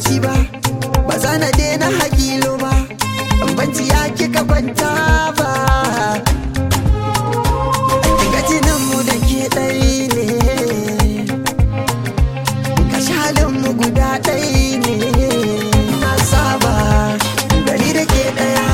koshi ba, ba za na daina hakilo ba, banci ya kika kwanta ba. Ga jinin mu da ke ɗai ne, ga shalin mu guda ɗai ne. Na saba gari da ke ɗaya,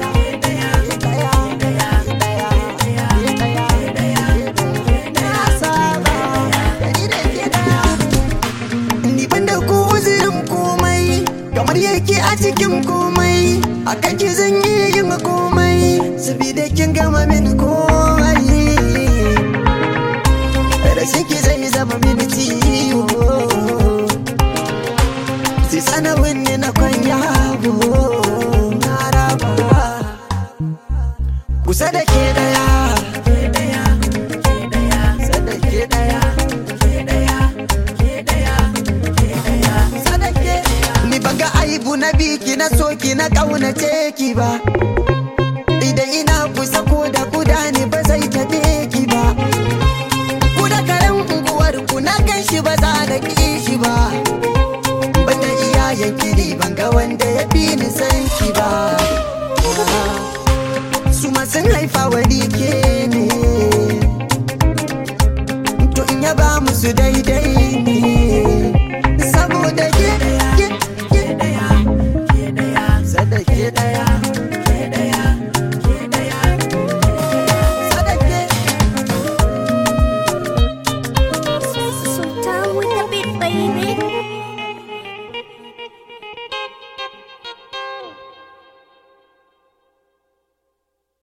na saba gari da ke ɗaya. Ni ban da ku uzurin komai, kamar yake a cikin komai, akan ki zan yi yin komai, sabida kin gama min komai. Rashin ki zai zama mini ciwo, sai sanawin ne na kwanya abu. Na raba kusa da ke daya, kusa da ke daya, ni banga aibu na biki na soki na kaunace ki ba. Idan ina kusa ko da kuda ne ba zai tabe ki ba. Ku da karen unguwar ku na gan shi ba za na ki shi ba. Banda iyayen kiri banga wanda ya fi ni san ki ba. Su ma sun haifa wani ke ne, to in ya ba musu daidai ne. Saboda ke Sultan with the beat, baby.